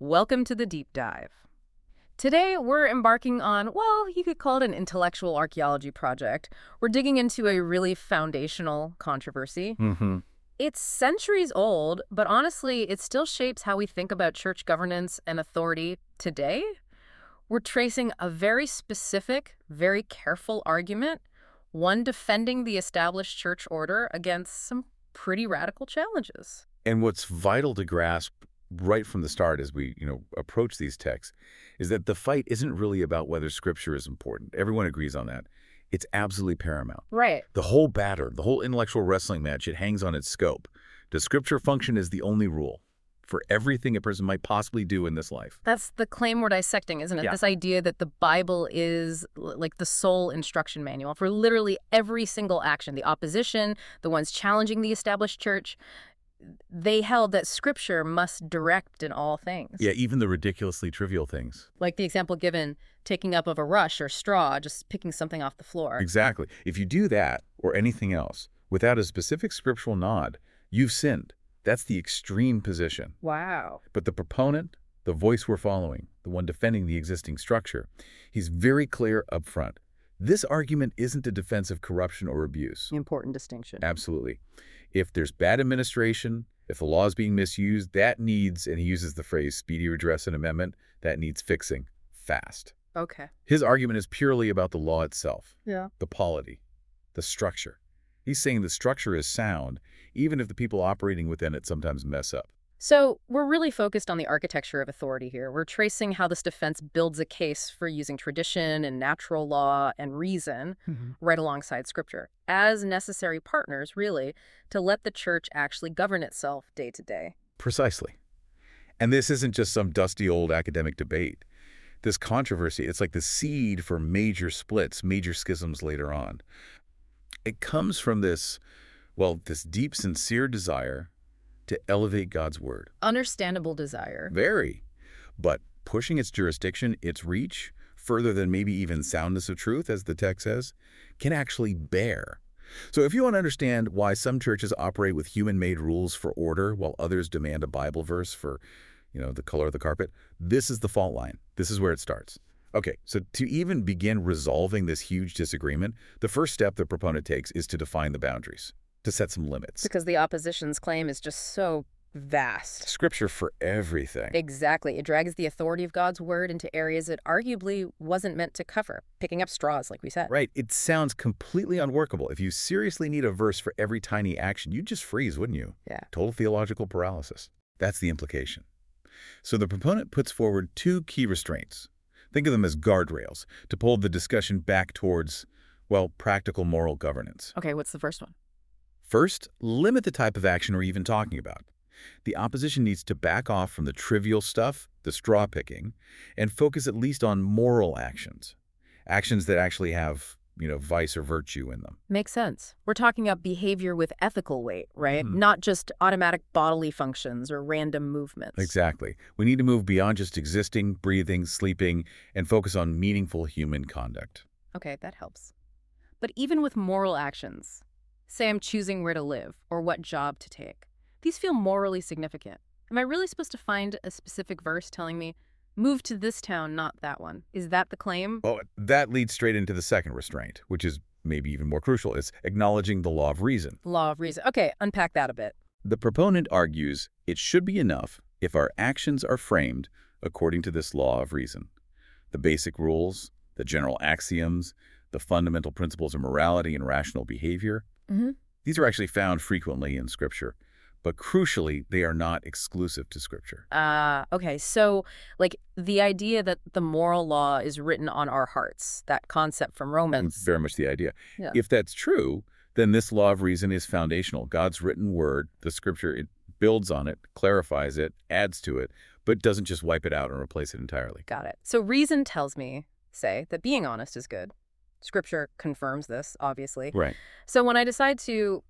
Welcome to the deep dive. Today, we're embarking on, well, you could call it an intellectual archaeology project. We're digging into a really foundational controversy. Mm-hmm. It's centuries old, but honestly, it still shapes how we think about church governance and authority today. We're tracing a very specific, very careful argument, one defending the established church order against some pretty radical challenges. And what's vital to grasp right from the start as we, approach these texts is that the fight isn't really about whether Scripture is important. Everyone agrees on that. It's absolutely paramount. Right. The whole the whole intellectual wrestling match, it hangs on its scope. Does Scripture function as the only rule for everything a person might possibly do in this life? That's the claim we're dissecting, isn't it? Yeah. This idea that the Bible is like the sole instruction manual for literally every single action. The opposition, the ones challenging the established church, they held that Scripture must direct in all things. Yeah, even the ridiculously trivial things. Like the example given, taking up of a rush or straw, just picking something off the floor. Exactly. If you do that or anything else without a specific scriptural nod, you've sinned. That's the extreme position. Wow. But the proponent, the voice we're following, the one defending the existing structure, he's very clear up front. This argument isn't a defense of corruption or abuse. Important distinction. Absolutely. If there's bad administration, if the law is being misused, that needs, and he uses the phrase speedy redress and amendment, that needs fixing fast. Okay. His argument is purely about the law itself, Yeah. the polity, the structure. He's saying the structure is sound, even if the people operating within it sometimes mess up. So we're really focused on the architecture of authority here. We're tracing how this defense builds a case for using tradition and natural law and reason right alongside Scripture as necessary partners, really, to let the church actually govern itself day to day. Precisely. And this isn't just some dusty old academic debate. This controversy, it's like the seed for major splits, major schisms later on. It comes from this deep, sincere desire to elevate God's word. Understandable desire. Very. But pushing its jurisdiction, its reach, further than maybe even soundness of truth, as the text says, can actually bear. So if you want to understand why some churches operate with human-made rules for order while others demand a Bible verse for, the color of the carpet, this is the fault line. This is where it starts. Okay, so to even begin resolving this huge disagreement, the first step the proponent takes is to define the boundaries, to set some limits. Because the opposition's claim is just so vast. Scripture for everything. Exactly. It drags the authority of God's word into areas it arguably wasn't meant to cover, picking up straws, like we said. Right. It sounds completely unworkable. If you seriously need a verse for every tiny action, you'd just freeze, wouldn't you? Yeah. Total theological paralysis. That's the implication. So the proponent puts forward two key restraints. Think of them as guardrails to pull the discussion back towards, practical moral governance. Okay, what's the first one? First, limit the type of action we're even talking about. The opposition needs to back off from the trivial stuff, the straw picking, and focus at least on moral actions. Actions that actually have, vice or virtue in them. Makes sense. We're talking about behavior with ethical weight, right? Not just automatic bodily functions or random movements. Exactly. We need to move beyond just existing, breathing, sleeping, and focus on meaningful human conduct. Okay, that helps. But even with moral actions, say I'm choosing where to live or what job to take, these feel morally significant. Am I really supposed to find a specific verse telling me, move to this town, not that one? Is that the claim? Well, that leads straight into the second restraint, which is maybe even more crucial. It's acknowledging the law of reason. Law of reason. Okay, unpack that a bit. The proponent argues it should be enough if our actions are framed according to this law of reason. The basic rules, the general axioms, the fundamental principles of morality and rational behavior, these are actually found frequently in Scripture. But crucially, they are not exclusive to Scripture. Okay, so like the idea that the moral law is written on our hearts, that concept from Romans. Very much the idea. Yeah. If that's true, then this law of reason is foundational. God's written word, the Scripture, it builds on it, clarifies it, adds to it, but doesn't just wipe it out and replace it entirely. Got it. So reason tells me, say, that being honest is good. Scripture confirms this, obviously. Right. So when I decide to,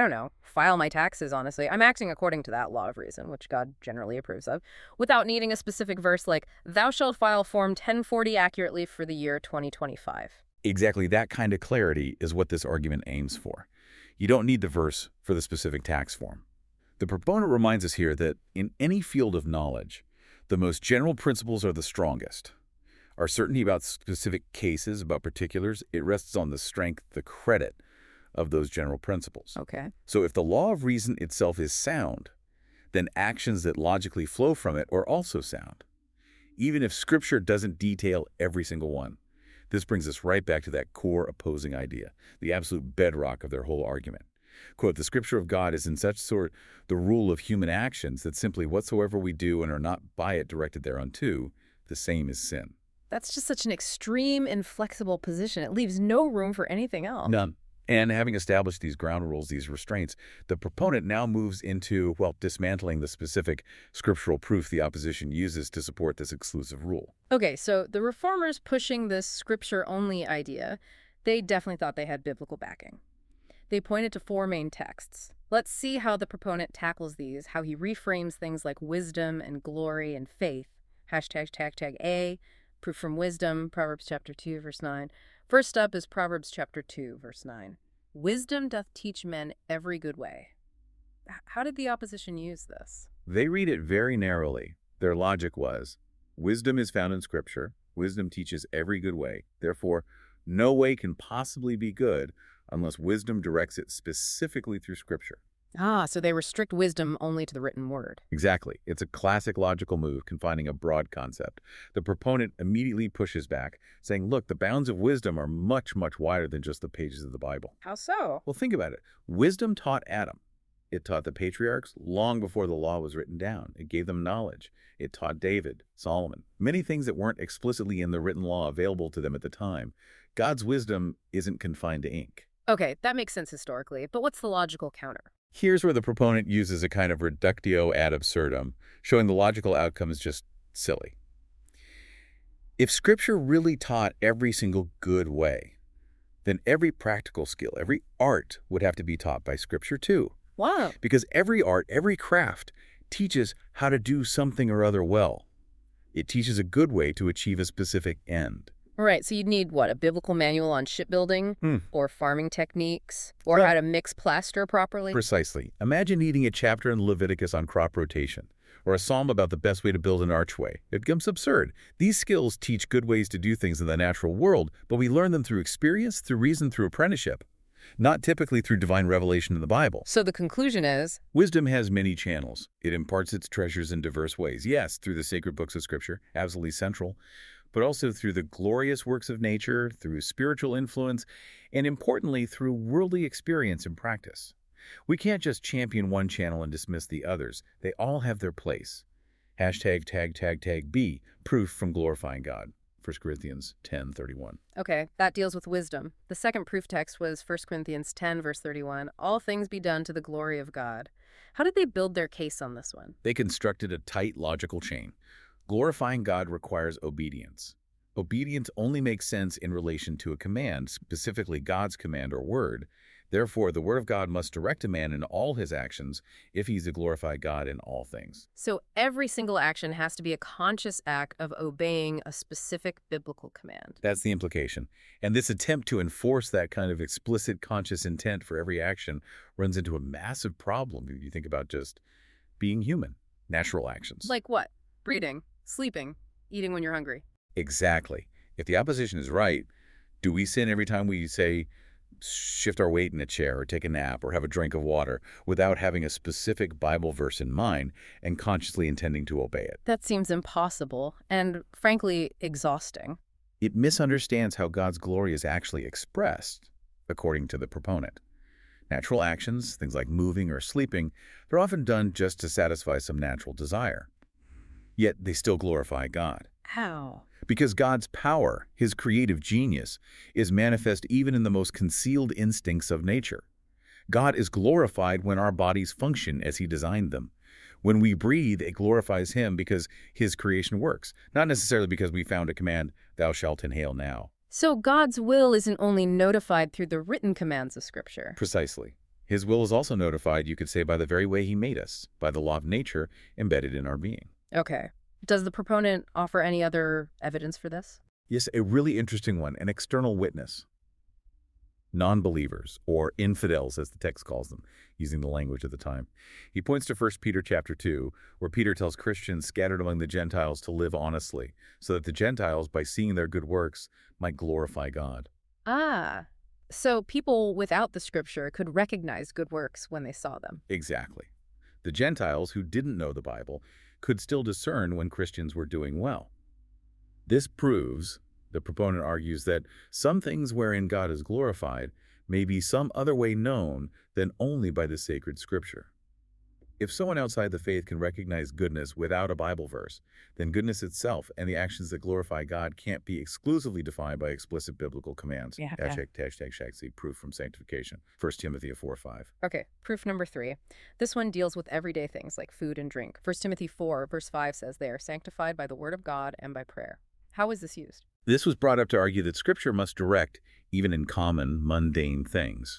file my taxes, honestly, I'm acting according to that law of reason, which God generally approves of, without needing a specific verse like, thou shalt file Form 1040 accurately for the year 2025. Exactly that kind of clarity is what this argument aims for. You don't need the verse for the specific tax form. The proponent reminds us here that in any field of knowledge, The most general principles are the strongest. Our certainty about specific cases, about particulars, it rests on the strength, the credit of those general principles. Okay. So if the law of reason itself is sound, then actions that logically flow from it are also sound, even if Scripture doesn't detail every single one. This brings us right back to that core opposing idea, the absolute bedrock of their whole argument. Quote, the Scripture of God is in such sort the rule of human actions that simply whatsoever we do and are not by it directed thereunto, the same is sin. That's just such an extreme, inflexible position. It leaves no room for anything else. None. And having established these ground rules, these restraints, the proponent now moves into, well, dismantling the specific scriptural proof the opposition uses to support this exclusive rule. Okay, so the reformers pushing this scripture-only idea, they definitely thought they had biblical backing. They pointed to 4 main texts. Let's see how the proponent tackles these, how he reframes things like wisdom and glory and faith. #A, proof from wisdom, Proverbs chapter 2, verse 9. First up is Proverbs chapter 2, verse 9. Wisdom doth teach men every good way. How did the opposition use this? They read it very narrowly. Their logic was, wisdom is found in Scripture. Wisdom teaches every good way. Therefore, no way can possibly be good unless wisdom directs it specifically through Scripture. So they restrict wisdom only to the written word. Exactly. It's a classic logical move confining a broad concept. The proponent immediately pushes back, saying, look, the bounds of wisdom are much, much wider than just the pages of the Bible. How so? Well, think about it. Wisdom taught Adam. It taught the patriarchs long before the law was written down. It gave them knowledge. It taught David, Solomon, many things that weren't explicitly in the written law available to them at the time. God's wisdom isn't confined to ink. Okay, that makes sense historically, but what's the logical counter? Here's where the proponent uses a kind of reductio ad absurdum, showing the logical outcome is just silly. If Scripture really taught every single good way, then every practical skill, every art would have to be taught by Scripture too. Wow. Because every art, every craft teaches how to do something or other well. It teaches a good way to achieve a specific end. All right, so you'd need, what, a biblical manual on shipbuilding or farming techniques or Well, how to mix plaster properly? Precisely. Imagine needing a chapter in Leviticus on crop rotation or a psalm about the best way to build an archway. It becomes absurd. These skills teach good ways to do things in the natural world, but we learn them through experience, through reason, through apprenticeship, not typically through divine revelation in the Bible. So the conclusion is, Wisdom has many channels. It imparts its treasures in diverse ways. Yes, through the sacred books of Scripture, absolutely central, but also through the glorious works of nature, through spiritual influence, and importantly, through worldly experience and practice. We can't just champion one channel and dismiss the others. They all have their place. #B, proof from glorifying God. 1 Corinthians 10:31. okay, that deals with wisdom. The second proof text was 1 Corinthians 10, verse 31. All things be done to the glory of God. How did they build their case on this one? They constructed a tight logical chain. Glorifying God requires obedience. Obedience only makes sense in relation to a command, specifically God's command or word. Therefore, the word of God must direct a man in all his actions if he's to glorify God in all things. So every single action has to be a conscious act of obeying a specific biblical command. That's the implication. And this attempt to enforce that kind of explicit conscious intent for every action runs into a massive problem if you think about just being human, natural actions. Like what? Breathing, sleeping, eating when you're hungry. Exactly. If the opposition is right, do we sin every time we say, shift our weight in a chair or take a nap or have a drink of water without having a specific Bible verse in mind and consciously intending to obey it? That seems impossible and, frankly, exhausting. It misunderstands how God's glory is actually expressed, according to the proponent. Natural actions, things like moving or sleeping, they're often done just to satisfy some natural desire. Yet they still glorify God. How? Because God's power, his creative genius, is manifest even in the most concealed instincts of nature. God is glorified when our bodies function as he designed them. When we breathe, it glorifies him because his creation works, not necessarily because we found a command, thou shalt inhale now. So God's will isn't only notified through the written commands of Scripture. Precisely. His will is also notified, you could say, by the very way he made us, by the law of nature embedded in our being. Okay. Does the proponent offer any other evidence for this? Yes, a really interesting one, an external witness. non-believers, or infidels as the text calls them, using the language of the time. He points to 1 Peter chapter 2, where Peter tells Christians scattered among the Gentiles to live honestly, so that the Gentiles, by seeing their good works, might glorify God. Ah, so people without the scripture could recognize good works when they saw them. Exactly. The Gentiles who didn't know the Bible could still discern when Christians were doing well. This proves, the proponent argues, that some things wherein God is glorified may be some other way known than only by the sacred scripture. If someone outside the faith can recognize goodness without a Bible verse, then goodness itself and the actions that glorify God can't be exclusively defined by explicit biblical commands. Yeah, okay. #, proof from sanctification. 1 Timothy 4:5. Okay, proof number 3. This one deals with everyday things like food and drink. 1 Timothy 4, verse 5 says they are sanctified by the word of God and by prayer. How is this used? This was brought up to argue that Scripture must direct even in common, mundane things.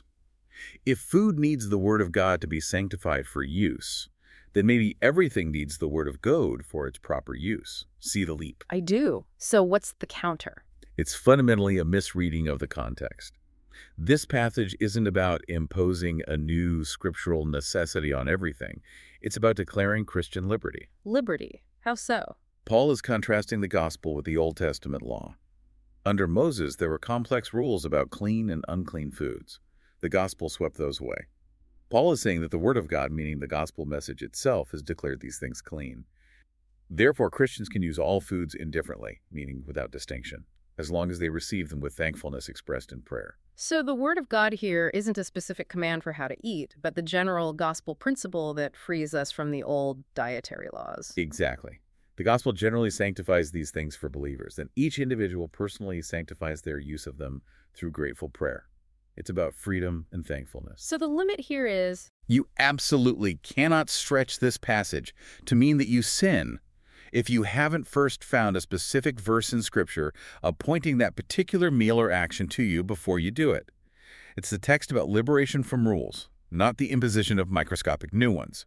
If food needs the Word of God to be sanctified for use, then maybe everything needs the Word of God for its proper use. See the leap. I do. So what's the counter? It's fundamentally a misreading of the context. This passage isn't about imposing a new scriptural necessity on everything. It's about declaring Christian liberty. Liberty. How so? Paul is contrasting the gospel with the Old Testament law. Under Moses, there were complex rules about clean and unclean foods. The gospel swept those away. Paul is saying that the Word of God, meaning the gospel message itself, has declared these things clean. Therefore, Christians can use all foods indifferently, meaning without distinction, as long as they receive them with thankfulness expressed in prayer. So the word of God here isn't a specific command for how to eat, but the general gospel principle that frees us from the old dietary laws. Exactly. The gospel generally sanctifies these things for believers, and each individual personally sanctifies their use of them through grateful prayer. It's about freedom and thankfulness. So the limit here is... You absolutely cannot stretch this passage to mean that you sin if you haven't first found a specific verse in Scripture appointing that particular meal or action to you before you do it. It's the text about liberation from rules, not the imposition of microscopic new ones.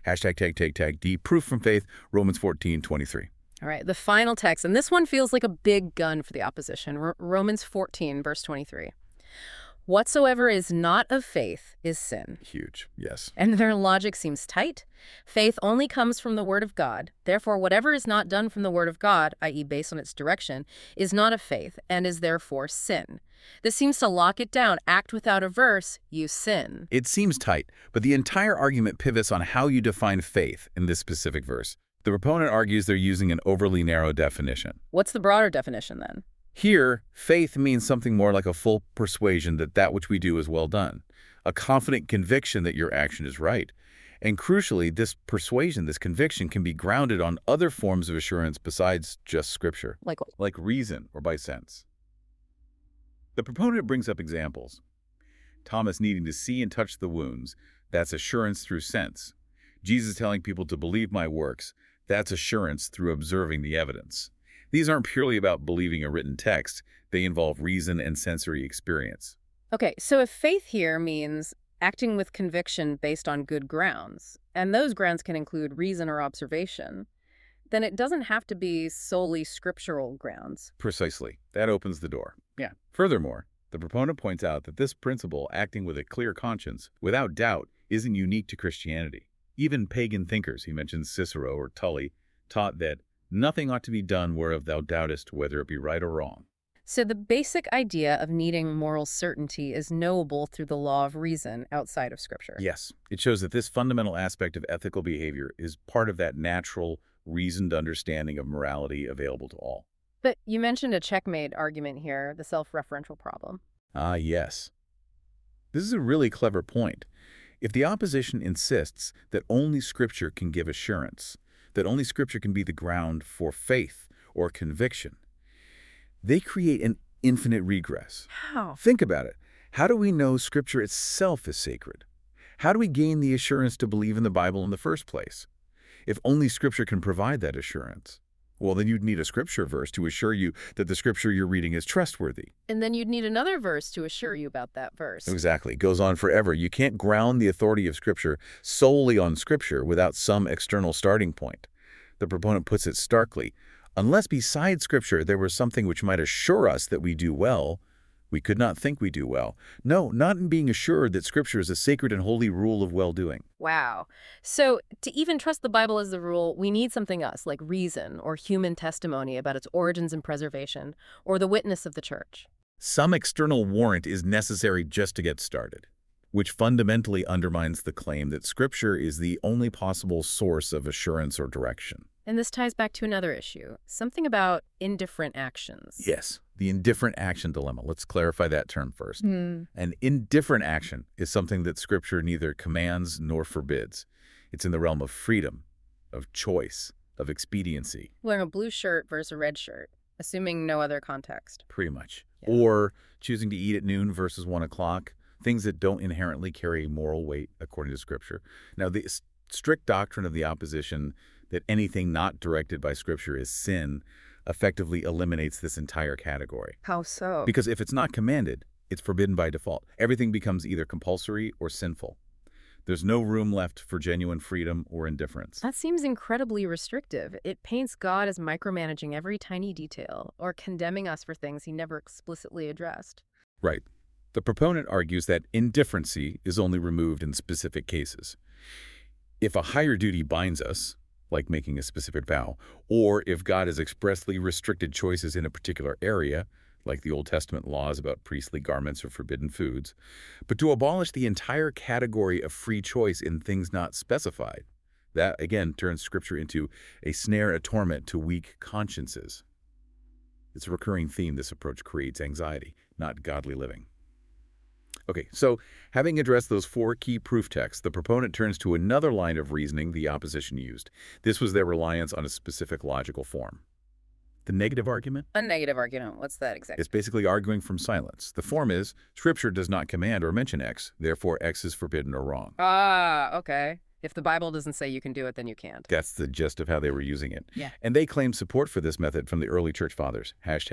#D, proof from faith, Romans 14:23. All right, the final text, and this one feels like a big gun for the opposition. Romans 14, verse 23. Whatsoever is not of faith is sin. Huge, yes. And their logic seems tight. Faith only comes from the word of God. Therefore, whatever is not done from the word of God, i.e. based on its direction, is not of faith and is therefore sin. This seems to lock it down. Act without a verse, you sin. It seems tight, but the entire argument pivots on how you define faith in this specific verse. The proponent argues they're using an overly narrow definition. What's the broader definition then? Here, faith means something more like a full persuasion that that which we do is well done, a confident conviction that your action is right. And crucially, this persuasion, this conviction, can be grounded on other forms of assurance besides just Scripture. Like what? Like reason or by sense. The proponent brings up examples. Thomas needing to see and touch the wounds, that's assurance through sense. Jesus telling people to believe my works, that's assurance through observing the evidence. These aren't purely about believing a written text. They involve reason and sensory experience. Okay, so if faith here means acting with conviction based on good grounds, and those grounds can include reason or observation, then it doesn't have to be solely scriptural grounds. Precisely. That opens the door. Yeah. Furthermore, the proponent points out that this principle, acting with a clear conscience, without doubt, isn't unique to Christianity. Even pagan thinkers, he mentions Cicero or Tully, taught that nothing ought to be done whereof thou doubtest whether it be right or wrong. So the basic idea of needing moral certainty is knowable through the law of reason outside of Scripture. Yes. It shows that this fundamental aspect of ethical behavior is part of that natural, reasoned understanding of morality available to all. But you mentioned a checkmate argument here, the self-referential problem. Ah, yes. This is a really clever point. If the opposition insists that only Scripture can give assurance, that only Scripture can be the ground for faith or conviction, they create an infinite regress. How? Think about it. How do we know Scripture itself is sacred? How do we gain the assurance to believe in the Bible in the first place? If only Scripture can provide that assurance, well, then you'd need a Scripture verse to assure you that the Scripture you're reading is trustworthy. And then you'd need another verse to assure you about that verse. Exactly. It goes on forever. You can't ground the authority of Scripture solely on Scripture without some external starting point. The proponent puts it starkly. Unless beside Scripture there was something which might assure us that we do well, We could not think we do well. No, not in being assured that Scripture is a sacred and holy rule of well-doing. Wow. So to even trust the Bible as the rule, we need something else, like reason or human testimony about its origins and preservation, or the witness of the church. Some external warrant is necessary just to get started, which fundamentally undermines the claim that Scripture is the only possible source of assurance or direction. And this ties back to another issue, something about indifferent actions. Yes, the indifferent action dilemma. Let's clarify that term first. An indifferent action is something that Scripture neither commands nor forbids. It's in the realm of freedom, of choice, of expediency. Wearing a blue shirt versus a red shirt, assuming no other context. Pretty much. Yeah. Or choosing to eat at noon versus 1 o'clock, things that don't inherently carry moral weight according to Scripture. Now, the strict doctrine of the opposition that anything not directed by Scripture is sin effectively eliminates this entire category. How so? Because if it's not commanded, it's forbidden by default. Everything becomes either compulsory or sinful. There's no room left for genuine freedom or indifference. That seems incredibly restrictive. It paints God as micromanaging every tiny detail or condemning us for things he never explicitly addressed. Right. The proponent argues that indifferency is only removed in specific cases. If a higher duty binds us, like making a specific vow, or if God has expressly restricted choices in a particular area, like the Old Testament laws about priestly garments or forbidden foods, but to abolish the entire category of free choice in things not specified, that again turns Scripture into a snare, a torment to weak consciences. It's a recurring theme. This approach creates anxiety, not godly living. Okay, so having addressed those 4 key proof texts, the proponent turns to another line of reasoning the opposition used. This was their reliance on a specific logical form. The negative argument? A negative argument. What's that exactly? It's basically arguing from silence. The form is, Scripture does not command or mention X, therefore X is forbidden or wrong. Ah, okay. If the Bible doesn't say you can do it, then you can't. That's the gist of how they were using it. Yeah. And they claim support for this method from the early church fathers.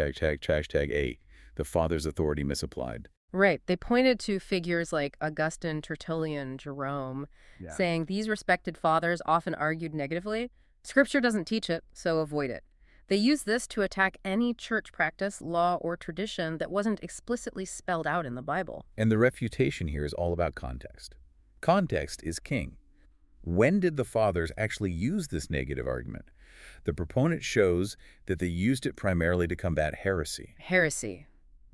#A, the father's authority misapplied. Right. They pointed to figures like Augustine, Tertullian, Jerome, saying these respected fathers often argued negatively. Scripture doesn't teach it, so avoid it. They used this to attack any church practice, law, or tradition that wasn't explicitly spelled out in the Bible. And the refutation here is all about context. Context is king. When did the fathers actually use this negative argument? The proponent shows that they used it primarily to combat heresy. Heresy.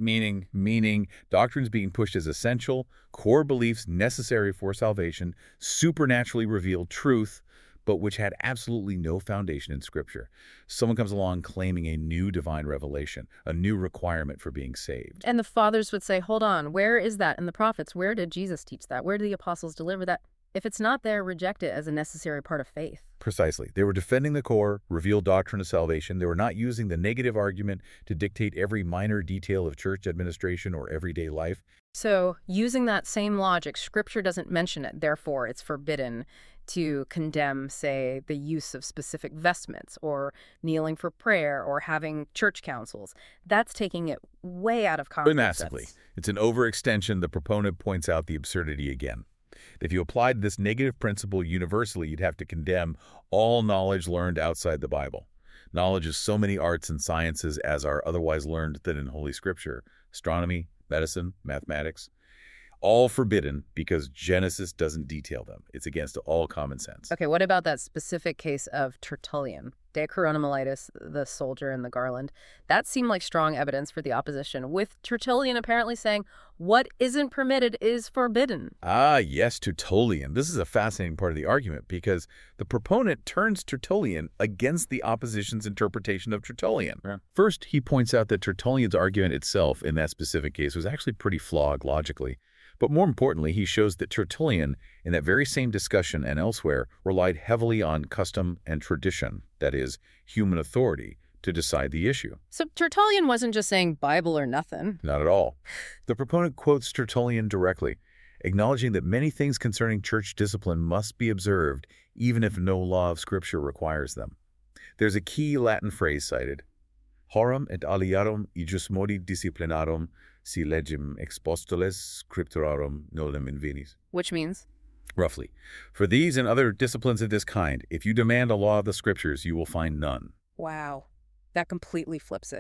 Meaning doctrines being pushed as essential, core beliefs necessary for salvation, supernaturally revealed truth, but which had absolutely no foundation in Scripture. Someone comes along claiming a new divine revelation, a new requirement for being saved. And the fathers would say, hold on, where is that in the prophets? Where did Jesus teach that? Where did the apostles deliver that? If it's not there, reject it as a necessary part of faith. Precisely. They were defending the core, revealed doctrine of salvation. They were not using the negative argument to dictate every minor detail of church administration or everyday life. So, using that same logic, Scripture doesn't mention it, therefore it's forbidden to condemn, say, the use of specific vestments or kneeling for prayer or having church councils. That's taking it way out of context. Massively. It's an overextension. The proponent points out the absurdity again. If you applied this negative principle universally, you'd have to condemn all knowledge learned outside the Bible. Knowledge of so many arts and sciences as are otherwise learned than in Holy Scripture. Astronomy, medicine, mathematics. All forbidden because Genesis doesn't detail them. It's against all common sense. Okay, what about that specific case of Tertullian? De Coronamolitis, the soldier in the garland. That seemed like strong evidence for the opposition, with Tertullian apparently saying, what isn't permitted is forbidden. Ah, yes, Tertullian. This is a fascinating part of the argument because the proponent turns Tertullian against the opposition's interpretation of Tertullian. Yeah. First, he points out that Tertullian's argument itself in that specific case was actually pretty flawed logically. But more importantly, he shows that Tertullian, in that very same discussion and elsewhere, relied heavily on custom and tradition, that is, human authority, to decide the issue. So Tertullian wasn't just saying Bible or nothing. Not at all. The proponent quotes Tertullian directly, acknowledging that many things concerning church discipline must be observed, even if no law of Scripture requires them. There's a key Latin phrase cited, horum et aliarum ejus modi disciplinarum si legem expostules scripturarum nolem invenis. Which means? Roughly. For these and other disciplines of this kind, if you demand a law of the Scriptures, you will find none. Wow. That completely flips it.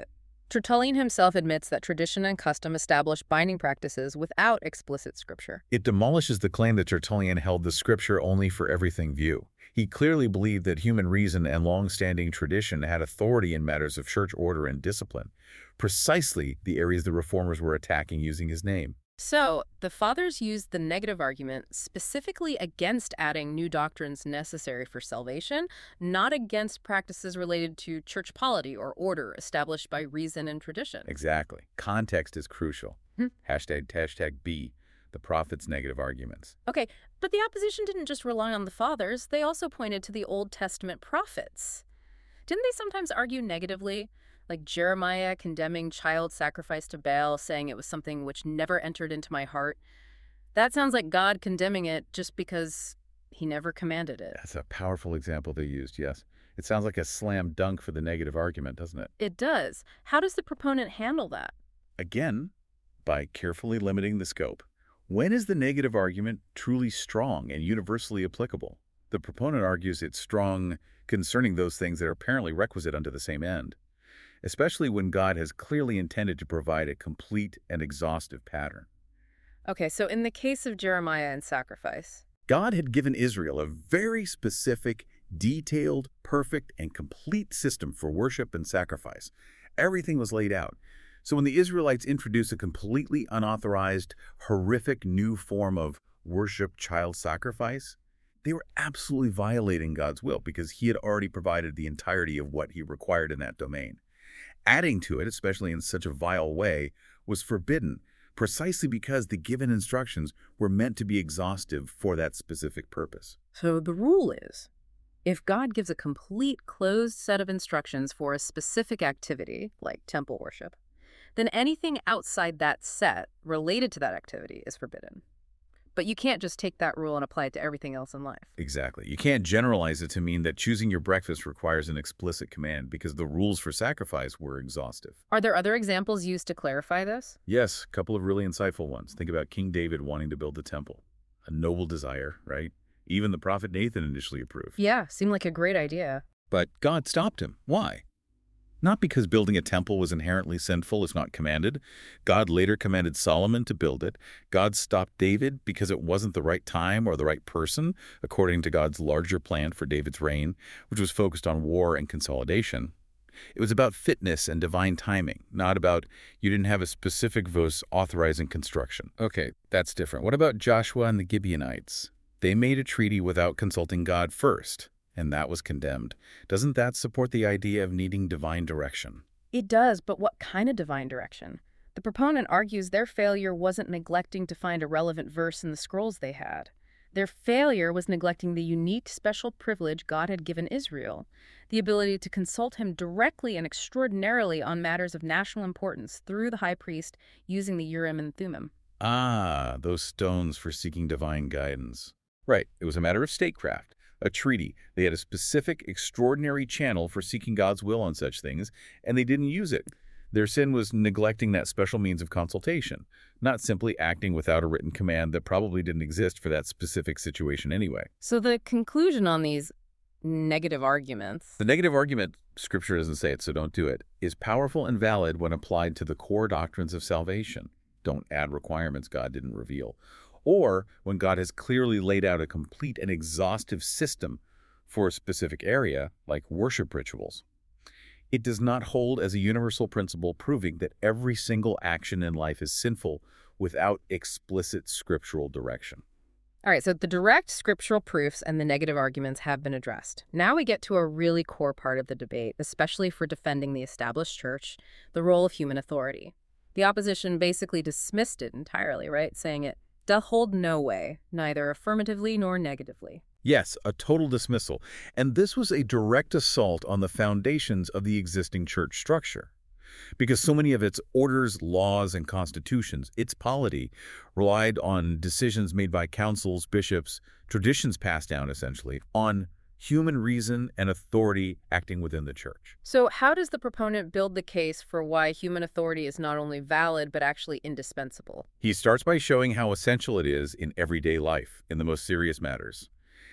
Tertullian himself admits that tradition and custom establish binding practices without explicit scripture. It demolishes the claim that Tertullian held the scripture only for everything view. He clearly believed that human reason and long-standing tradition had authority in matters of church order and discipline, precisely the areas the reformers were attacking using his name. So, the Fathers used the negative argument specifically against adding new doctrines necessary for salvation, not against practices related to church polity or order established by reason and tradition. Exactly. Context is crucial. Hmm. Hashtag B, the prophet's negative arguments. Okay, but the opposition didn't just rely on the Fathers, they also pointed to the Old Testament prophets. Didn't they sometimes argue negatively? Like Jeremiah condemning child sacrifice to Baal, saying it was something which never entered into my heart. That sounds like God condemning it just because he never commanded it. That's a powerful example they used, yes. It sounds like a slam dunk for the negative argument, doesn't it? It does. How does the proponent handle that? Again, by carefully limiting the scope. When is the negative argument truly strong and universally applicable? The proponent argues it's strong concerning those things that are apparently requisite unto the same end, especially when God has clearly intended to provide a complete and exhaustive pattern. Okay, so in the case of Jeremiah and sacrifice, God had given Israel a very specific, detailed, perfect, and complete system for worship and sacrifice. Everything was laid out. So when the Israelites introduced a completely unauthorized, horrific new form of worship child sacrifice, they were absolutely violating God's will because he had already provided the entirety of what he required in that domain. Adding to it, especially in such a vile way, was forbidden, precisely because the given instructions were meant to be exhaustive for that specific purpose. so the rule is, if God gives a complete closed set of instructions for a specific activity, like temple worship, then anything outside that set related to that activity is forbidden. But you can't just take that rule and apply it to everything else in life. Exactly. You can't generalize it to mean that choosing your breakfast requires an explicit command because the rules for sacrifice were exhaustive. Are there other examples used to clarify this? Yes, a couple of really insightful ones. Think about King David wanting to build the temple. A noble desire, right? Even the prophet Nathan initially approved. Yeah, seemed like a great idea. But God stopped him. Why? Not because building a temple was inherently sinful as not commanded. God later commanded Solomon to build it. God stopped David because it wasn't the right time or the right person, according to God's larger plan for David's reign, which was focused on war and consolidation. It was about fitness and divine timing, not about you didn't have a specific verse authorizing construction. Okay, that's different. What about Joshua and the Gibeonites? They made a treaty without consulting God first, and that was condemned. Doesn't that support the idea of needing divine direction? It does, but what kind of divine direction? The proponent argues their failure wasn't neglecting to find a relevant verse in the scrolls they had. Their failure was neglecting the unique special privilege God had given Israel, the ability to consult him directly and extraordinarily on matters of national importance through the high priest using the Urim and Thummim. Ah, those stones for seeking divine guidance. Right, it was a matter of statecraft, a treaty. They had a specific, extraordinary channel for seeking God's will on such things, and they didn't use it. Their sin was neglecting that special means of consultation, not simply acting without a written command that probably didn't exist for that specific situation anyway. So the conclusion on these negative arguments. The negative argument, Scripture doesn't say it, so don't do it, is powerful and valid when applied to the core doctrines of salvation. Don't add requirements God didn't reveal. Or when God has clearly laid out a complete and exhaustive system for a specific area, like worship rituals. It does not hold as a universal principle proving that every single action in life is sinful without explicit scriptural direction. All right, so the direct scriptural proofs and the negative arguments have been addressed. Now we get to a really core part of the debate, especially for defending the established church, the role of human authority. The opposition basically dismissed it entirely, right? Saying it doth hold no way, neither affirmatively nor negatively. Yes, a total dismissal. And this was a direct assault on the foundations of the existing church structure. Because so many of its orders, laws, and constitutions, its polity, relied on decisions made by councils, bishops, traditions passed down, essentially, on human reason and authority acting within the church. So how does the proponent build the case for why human authority is not only valid, but actually indispensable? He starts by showing how essential it is in everyday life, in the most serious matters.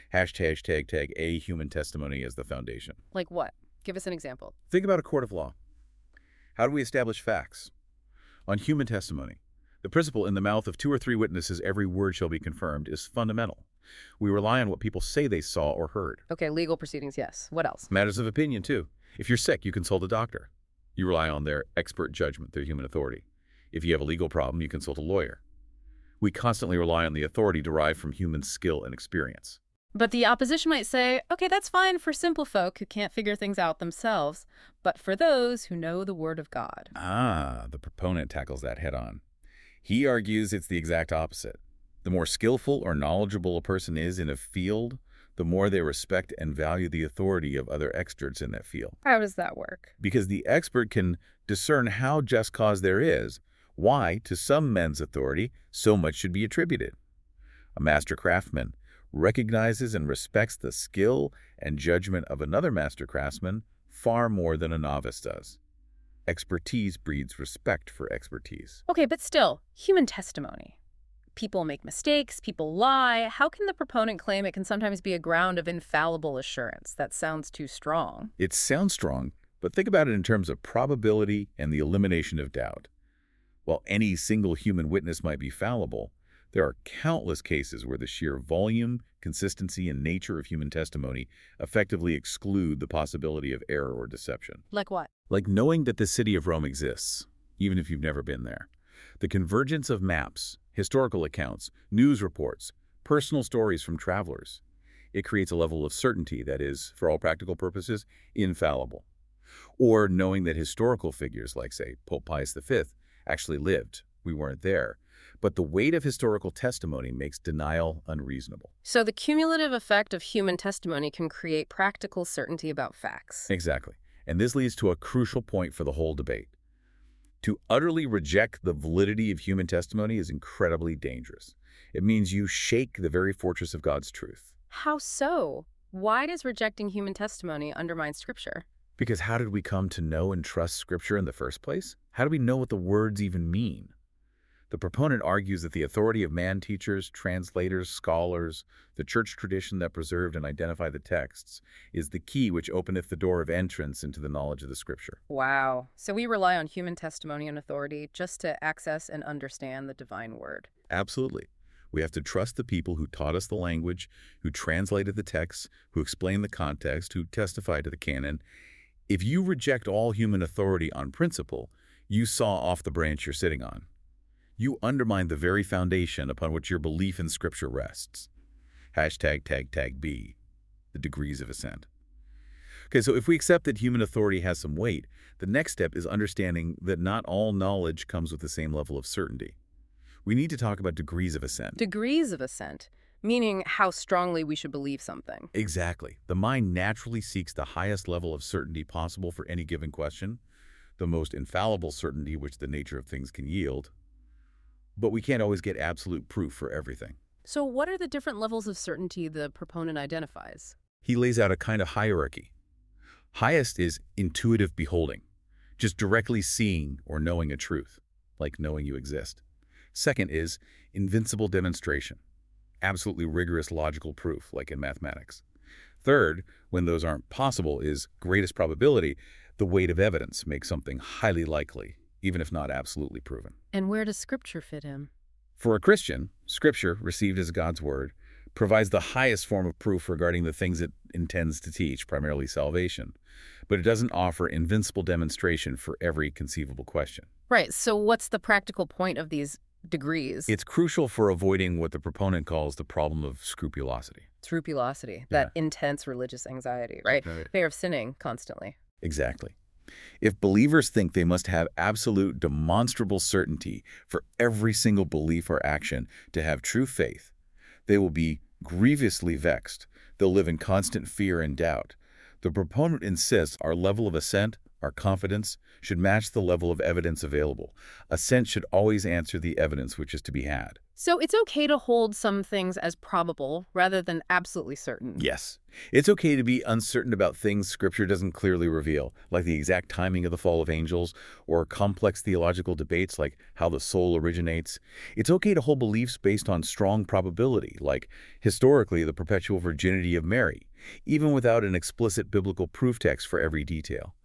Hashtag a human testimony as the foundation. Like what? Give us an example. Think about a court of law. How do we establish facts? On human testimony, the principle "in the mouth of 2 or 3 witnesses every word shall be confirmed" is fundamental. We rely on what people say they saw or heard. Okay, legal proceedings, yes. What else? Matters of opinion, too. If you're sick, you consult a doctor. You rely on their expert judgment, their human authority. If you have a legal problem, you consult a lawyer. We constantly rely on the authority derived from human skill and experience. But the opposition might say, okay, that's fine for simple folk who can't figure things out themselves, but for those who know the Word of God. The proponent tackles that head-on. He argues it's the exact opposite. The more skillful or knowledgeable a person is in a field, the more they respect and value the authority of other experts in that field. How does that work? Because the expert can discern how just cause there is, why, to some men's authority, so much should be attributed. A master craftsman recognizes and respects the skill and judgment of another master craftsman far more than a novice does. Expertise breeds respect for expertise. Okay, but still, human testimony. People make mistakes, people lie. How can the proponent claim it can sometimes be a ground of infallible assurance? That sounds too strong. It sounds strong, but think about it in terms of probability and the elimination of doubt. While any single human witness might be fallible, there are countless cases where the sheer volume, consistency, and nature of human testimony effectively exclude the possibility of error or deception. Like what? Like knowing that the city of Rome exists, even if you've never been there. The convergence of maps, historical accounts, news reports, personal stories from travelers. It creates a level of certainty that is, for all practical purposes, infallible. Or knowing that historical figures like, say, Pope Pius V actually lived. We weren't there. But the weight of historical testimony makes denial unreasonable. So the cumulative effect of human testimony can create practical certainty about facts. Exactly. And this leads to a crucial point for the whole debate. To utterly reject the validity of human testimony is incredibly dangerous. It means you shake the very fortress of God's truth. How so? Why does rejecting human testimony undermine Scripture? Because how did we come to know and trust Scripture in the first place? How do we know what the words even mean? The proponent argues that the authority of man-teachers, translators, scholars, the church tradition that preserved and identified the texts, is the key which openeth the door of entrance into the knowledge of the Scripture. Wow. So we rely on human testimony and authority just to access and understand the divine word. Absolutely. We have to trust the people who taught us the language, who translated the texts, who explained the context, who testified to the canon. If you reject all human authority on principle, you saw off the branch you're sitting on. You undermine the very foundation upon which your belief in Scripture rests. #B, the degrees of assent. Okay, so if we accept that human authority has some weight, the next step is understanding that not all knowledge comes with the same level of certainty. We need to talk about degrees of assent. Degrees of assent, meaning how strongly we should believe something. Exactly. The mind naturally seeks the highest level of certainty possible for any given question, the most infallible certainty which the nature of things can yield. But we can't always get absolute proof for everything. So what are the different levels of certainty the proponent identifies? He lays out a kind of hierarchy. Highest is intuitive beholding, just directly seeing or knowing a truth, like knowing you exist. Second is invincible demonstration, absolutely rigorous logical proof, like in mathematics. Third, when those aren't possible, is greatest probability. The weight of evidence makes something highly likely, even if not absolutely proven. And where does Scripture fit in? For a Christian, Scripture, received as God's Word, provides the highest form of proof regarding the things it intends to teach, primarily salvation. But it doesn't offer invincible demonstration for every conceivable question. Right, so what's the practical point of these degrees? It's crucial for avoiding what the proponent calls the problem of scrupulosity. Scrupulosity, that intense religious anxiety, right? Fear of sinning constantly. Exactly. If believers think they must have absolute demonstrable certainty for every single belief or action to have true faith, they will be grievously vexed. They'll live in constant fear and doubt. The proponent insists our level of assent, our confidence, should match the level of evidence available. Assent should always answer the evidence which is to be had. So it's okay to hold some things as probable rather than absolutely certain. Yes. It's okay to be uncertain about things Scripture doesn't clearly reveal, like the exact timing of the fall of angels, or complex theological debates like how the soul originates. It's okay to hold beliefs based on strong probability, like historically the perpetual virginity of Mary, even without an explicit biblical proof text for every detail.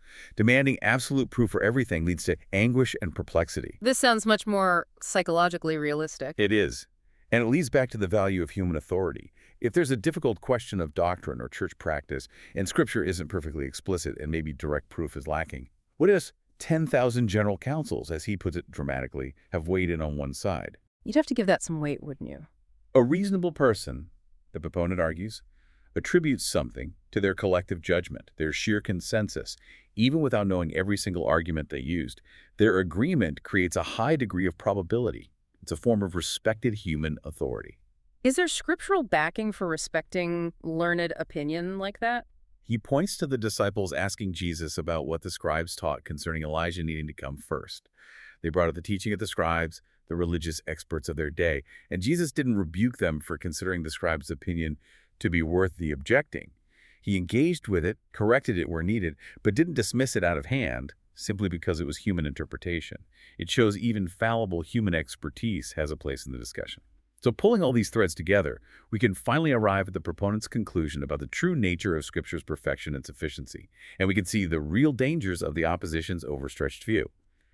Demanding absolute proof for everything leads to anguish and perplexity. This sounds much more psychologically realistic. It is. And it leads back to the value of human authority. If there's a difficult question of doctrine or church practice, and Scripture isn't perfectly explicit and maybe direct proof is lacking, what if 10,000 general councils, as he puts it dramatically, have weighed in on one side? You'd have to give that some weight, wouldn't you? A reasonable person, the proponent argues, attributes something to their collective judgment, their sheer consensus. Even without knowing every single argument they used, their agreement creates a high degree of probability. It's a form of respected human authority. Is there scriptural backing for respecting learned opinion like that? He points to the disciples asking Jesus about what the scribes taught concerning Elijah needing to come first. They brought up the teaching of the scribes, the religious experts of their day, and Jesus didn't rebuke them for considering the scribes' opinion to be worth the objecting. He engaged with it, corrected it where needed, but didn't dismiss it out of hand simply because it was human interpretation. It shows even fallible human expertise has a place in the discussion. So pulling all these threads together, we can finally arrive at the proponent's conclusion about the true nature of Scripture's perfection and sufficiency, and we can see the real dangers of the opposition's overstretched view.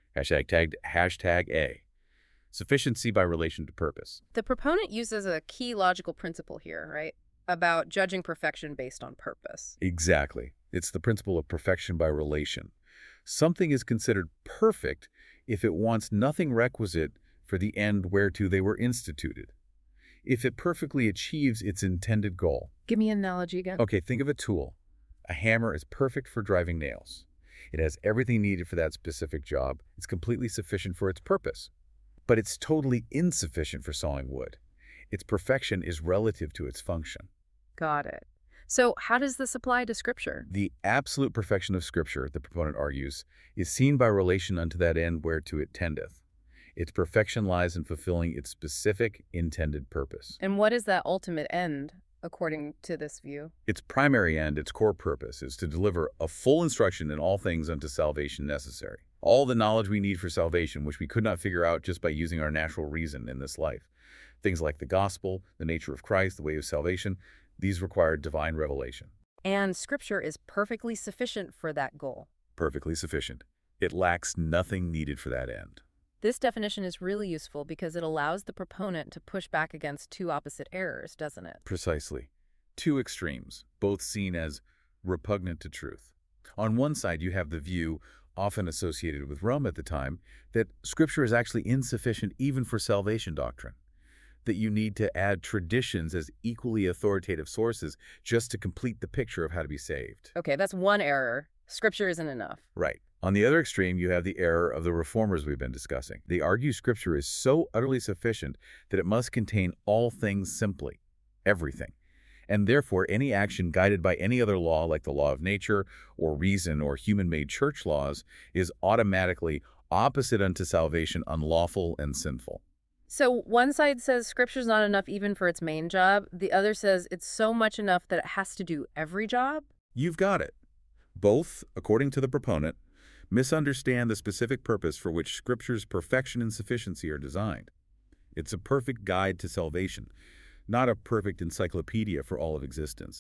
Hashtag A. Sufficiency by relation to purpose. The proponent uses a key logical principle here, right? About judging perfection based on purpose. Exactly. It's the principle of perfection by relation. Something is considered perfect if it wants nothing requisite for the end whereto they were instituted, if it perfectly achieves its intended goal. Give me an analogy again. Okay, think of a tool. A hammer is perfect for driving nails. It has everything needed for that specific job. It's completely sufficient for its purpose. But it's totally insufficient for sawing wood. Its perfection is relative to its function. Got it. So how does this apply to Scripture? The absolute perfection of Scripture, the proponent argues, is seen by relation unto that end whereto it tendeth. Its perfection lies in fulfilling its specific intended purpose. And what is that ultimate end, according to this view? Its primary end, its core purpose, is to deliver a full instruction in all things unto salvation necessary. All the knowledge we need for salvation, which we could not figure out just by using our natural reason in this life. Things like the gospel, the nature of Christ, the way of salvation, these require divine revelation. And Scripture is perfectly sufficient for that goal. Perfectly sufficient. It lacks nothing needed for that end. This definition is really useful because it allows the proponent to push back against two opposite errors, doesn't it? Precisely. Two extremes, both seen as repugnant to truth. On one side, you have the view, often associated with Rome at the time, that Scripture is actually insufficient even for salvation doctrine, that you need to add traditions as equally authoritative sources just to complete the picture of how to be saved. Okay, that's one error. Scripture isn't enough. Right. On the other extreme, you have the error of the reformers we've been discussing. They argue Scripture is so utterly sufficient that it must contain all things simply, everything. And therefore, any action guided by any other law, like the law of nature or reason or human-made church laws, is automatically opposite unto salvation, unlawful and sinful. So one side says Scripture's not enough even for its main job. The other says it's so much enough that it has to do every job. You've got it. Both, according to the proponent, misunderstand the specific purpose for which Scripture's perfection and sufficiency are designed. It's a perfect guide to salvation, not a perfect encyclopedia for all of existence.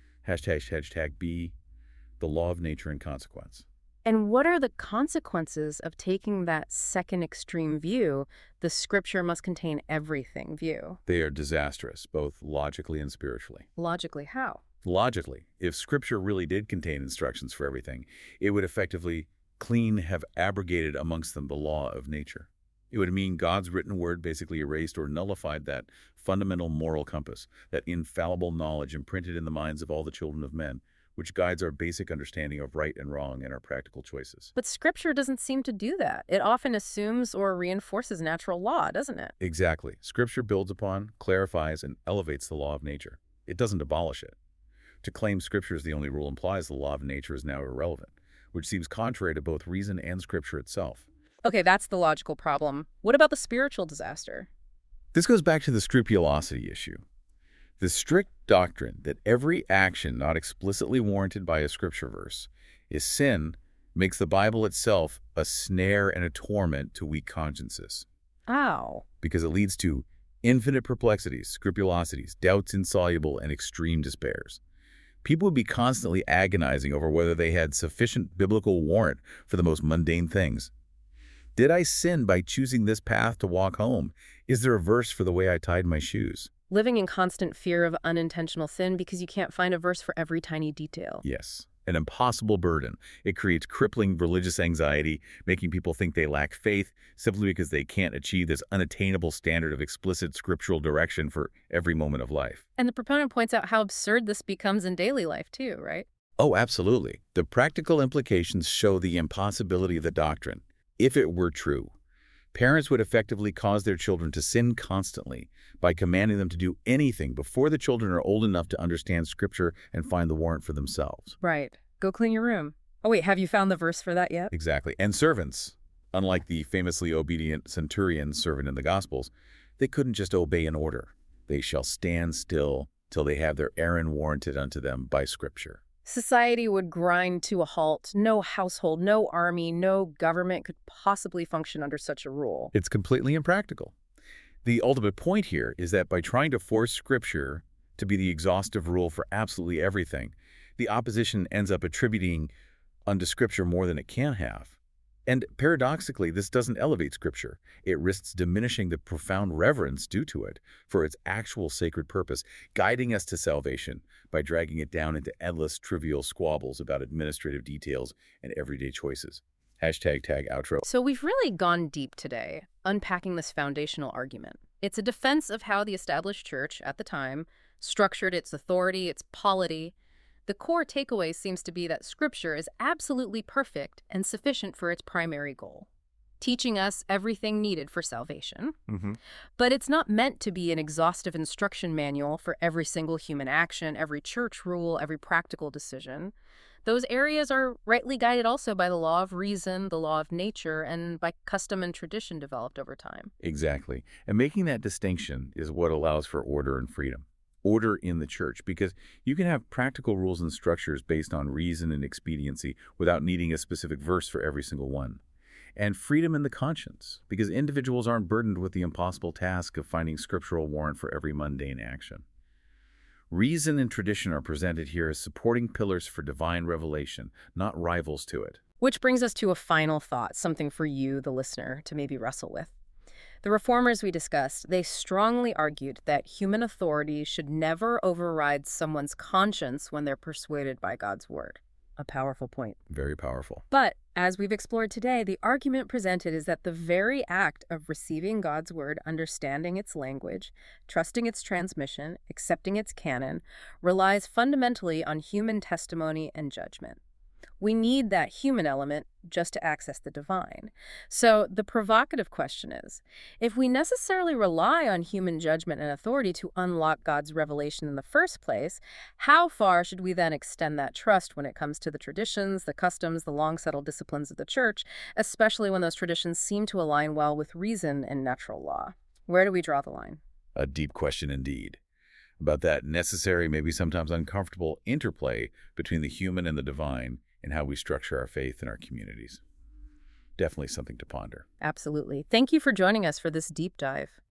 Hashtag B, the law of nature and consequence. And what are the consequences of taking that second extreme view, the Scripture must contain everything view? They are disastrous, both logically and spiritually. Logically, how? Logically, if Scripture really did contain instructions for everything, it would effectively have abrogated amongst them the law of nature. It would mean God's written word basically erased or nullified that fundamental moral compass, that infallible knowledge imprinted in the minds of all the children of men, which guides our basic understanding of right and wrong and our practical choices. But Scripture doesn't seem to do that. It often assumes or reinforces natural law, doesn't it? Exactly. Scripture builds upon, clarifies, and elevates the law of nature. It doesn't abolish it. To claim Scripture is the only rule implies the law of nature is now irrelevant, which seems contrary to both reason and Scripture itself. Okay, that's the logical problem. What about the spiritual disaster? This goes back to the scrupulosity issue. The strict doctrine that every action not explicitly warranted by a Scripture verse is sin makes the Bible itself a snare and a torment to weak consciences. Ow. Because it leads to infinite perplexities, scrupulosities, doubts insoluble, and extreme despairs. People would be constantly agonizing over whether they had sufficient biblical warrant for the most mundane things. Did I sin by choosing this path to walk home? Is there a verse for the way I tied my shoes? Living in constant fear of unintentional sin because you can't find a verse for every tiny detail. Yes, an impossible burden. It creates crippling religious anxiety, making people think they lack faith simply because they can't achieve this unattainable standard of explicit scriptural direction for every moment of life. And the proponent points out how absurd this becomes in daily life too, right? Oh, absolutely. The practical implications show the impossibility of the doctrine. If it were true, parents would effectively cause their children to sin constantly by commanding them to do anything before the children are old enough to understand Scripture and find the warrant for themselves. Right. Go clean your room. Oh, wait, have you found the verse for that yet? Exactly. And servants, unlike the famously obedient centurion servant in the Gospels, they couldn't just obey an order. They shall stand still till they have their errand warranted unto them by Scripture. Society would grind to a halt. No household, no army, no government could possibly function under such a rule. It's completely impractical. The ultimate point here is that by trying to force Scripture to be the exhaustive rule for absolutely everything, the opposition ends up attributing unto Scripture more than it can have. And paradoxically, this doesn't elevate Scripture. It risks diminishing the profound reverence due to it for its actual sacred purpose, guiding us to salvation by dragging it down into endless trivial squabbles about administrative details and everyday choices. Hashtag tag outro. So we've really gone deep today, unpacking this foundational argument. It's a defense of how the established church at the time structured its authority, its polity. The core takeaway seems to be that Scripture is absolutely perfect and sufficient for its primary goal, teaching us everything needed for salvation. But it's not meant to be an exhaustive instruction manual for every single human action, every church rule, every practical decision. Those areas are rightly guided also by the law of reason, the law of nature, and by custom and tradition developed over time. Exactly. And making that distinction is what allows for order and freedom. Order in the church, because you can have practical rules and structures based on reason and expediency without needing a specific verse for every single one. And freedom in the conscience, because individuals aren't burdened with the impossible task of finding scriptural warrant for every mundane action. Reason and tradition are presented here as supporting pillars for divine revelation, not rivals to it. Which brings us to a final thought, something for you, the listener, to maybe wrestle with. The reformers we discussed, they strongly argued that human authority should never override someone's conscience when they're persuaded by God's word. A powerful point. Very powerful. But, as we've explored today, the argument presented is that the very act of receiving God's word, understanding its language, trusting its transmission, accepting its canon, relies fundamentally on human testimony and judgment. We need that human element just to access the divine. So the provocative question is, if we necessarily rely on human judgment and authority to unlock God's revelation in the first place, how far should we then extend that trust when it comes to the traditions, the customs, the long-settled disciplines of the church, especially when those traditions seem to align well with reason and natural law? Where do we draw the line? A deep question indeed. About that necessary, maybe sometimes uncomfortable interplay between the human and the divine in how we structure our faith in our communities. Definitely something to ponder. Absolutely. Thank you for joining us for this deep dive.